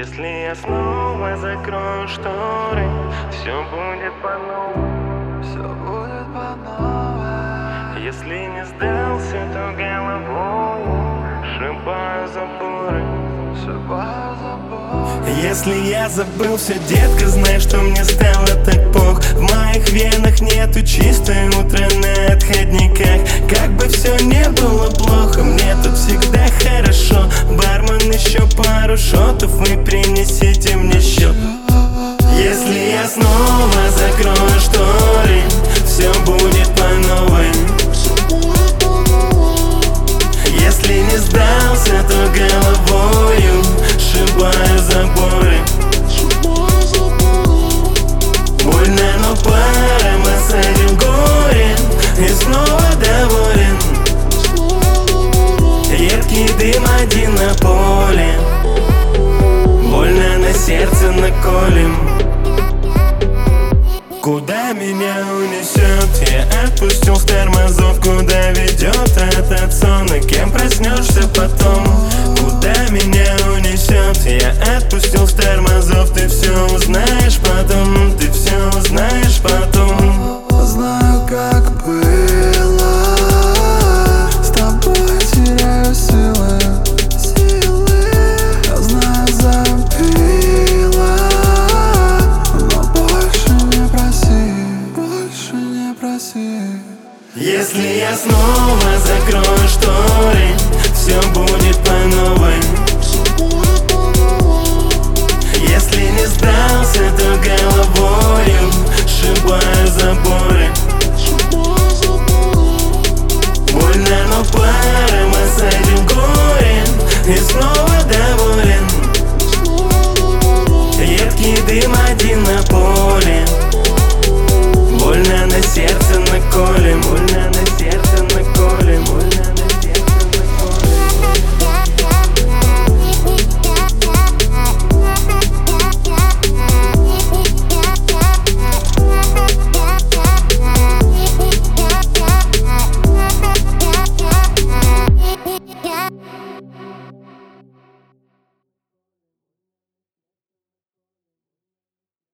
Если я снова закрою шторы, все будет по-новому. Все будет по новой. Если не сдался, то головой шибаю заборы. Шибаю забор. Если я забыл все, детка, знай, что мне стало так плохо. В моих венах нету чистой утра на отходниках. Как бы все не было плохо, мне тут всегда хорошо. Бармен, еще пару шотов, вы принесите мне счет. Если я снова закрою шторы, все будет по новой. Если не сдался, то головою шибаю заборы. Больно, но пора, осадил горе и снова доволен. Едкий дым один на поле, больно на сердце наколем. Куда меня унесет? Я отпустил с тормозов. Куда ведет этот сон? И кем проснешься потом? Куда меня унесет? Я отпустил с тормозов. Ты все узнаешь потом. Ты все узнаешь потом. Знаю, как было. С тобой теряю силы. Я знаю, забила. Но больше не проси. Больше не проси. Если я снова закрою шторы, все будет по новой. Если не сдался, то головою шибаю заборы. Больно, но паром осадил горе и снова доволен. Едкий дым один на поле,